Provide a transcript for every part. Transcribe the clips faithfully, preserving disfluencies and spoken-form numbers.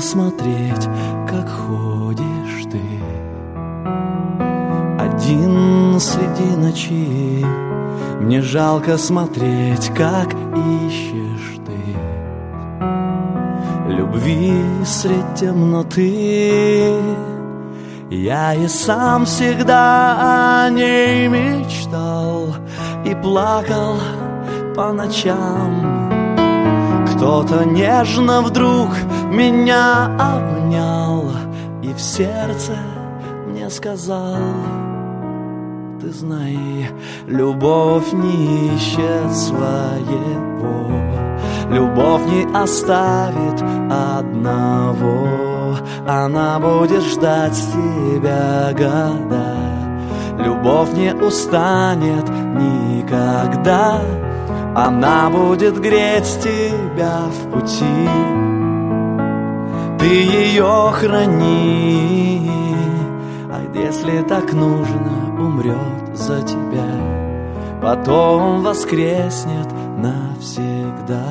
смотреть, как ходишь ты один среди ночи. Мне жалко смотреть, как ищешь ты любви средь темноты. Я и сам всегда о ней мечтал и плакал по ночам. Кто-то нежно вдруг меня обнял и в сердце мне сказал: ты знай, любовь не ищет своего, любовь не оставит одного, она будет ждать тебя года. Любовь не устанет никогда, она будет греть тебя в пути. Ты ее храни, а если так нужно, умрет за тебя, потом воскреснет навсегда.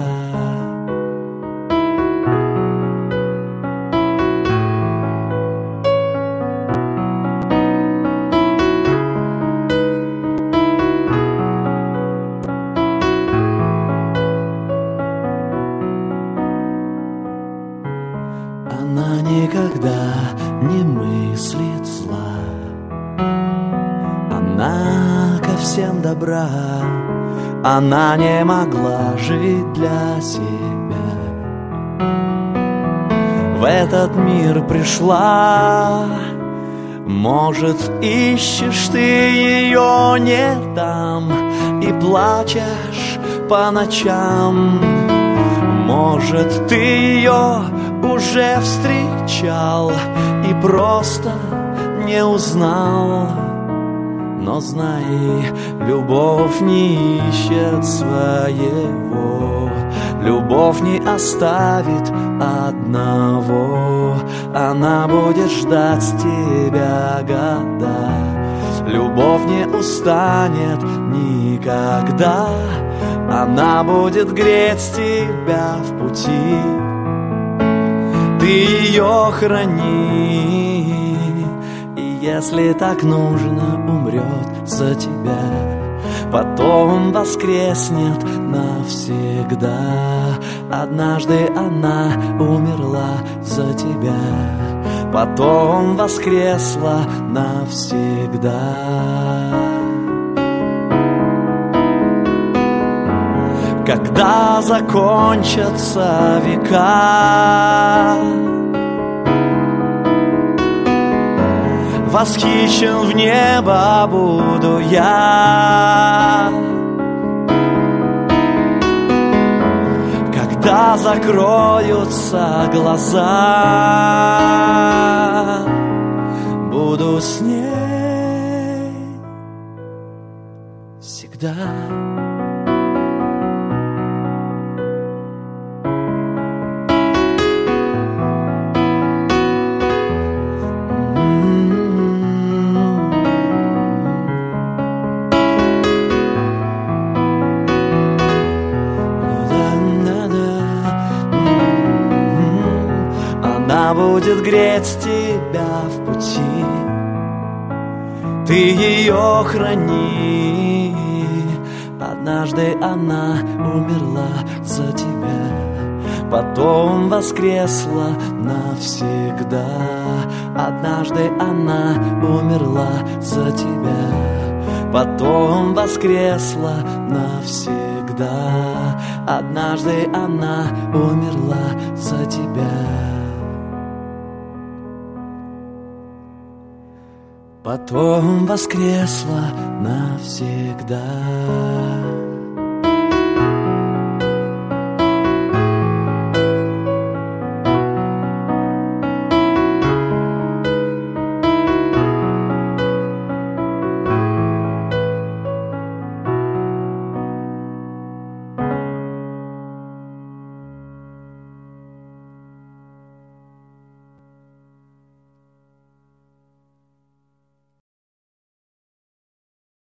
Она никогда не мыслит зла, она ко всем добра, она не могла жить для себя. В этот мир пришла, может, ищешь ты ее не там и плачешь по ночам. Может, ты ее уже встречал и просто не узнал. Но знай, любовь не ищет своего, любовь не оставит одного, она будет ждать тебя года. Любовь не устанет никогда, она будет греть тебя в пути. Ты ее храни, и если так нужно, умрет за тебя, потом воскреснет навсегда. Однажды она умерла за тебя, потом воскресла навсегда. Когда закончатся века, восхищен в небо буду я. Когда закроются глаза, буду с ней всегда. Она будет греть тебя в пути, ты ее храни. Однажды она умерла за тебя, потом воскресла навсегда. Однажды она умерла за тебя, потом воскресла навсегда. Однажды она умерла за тебя, потом воскресла навсегда.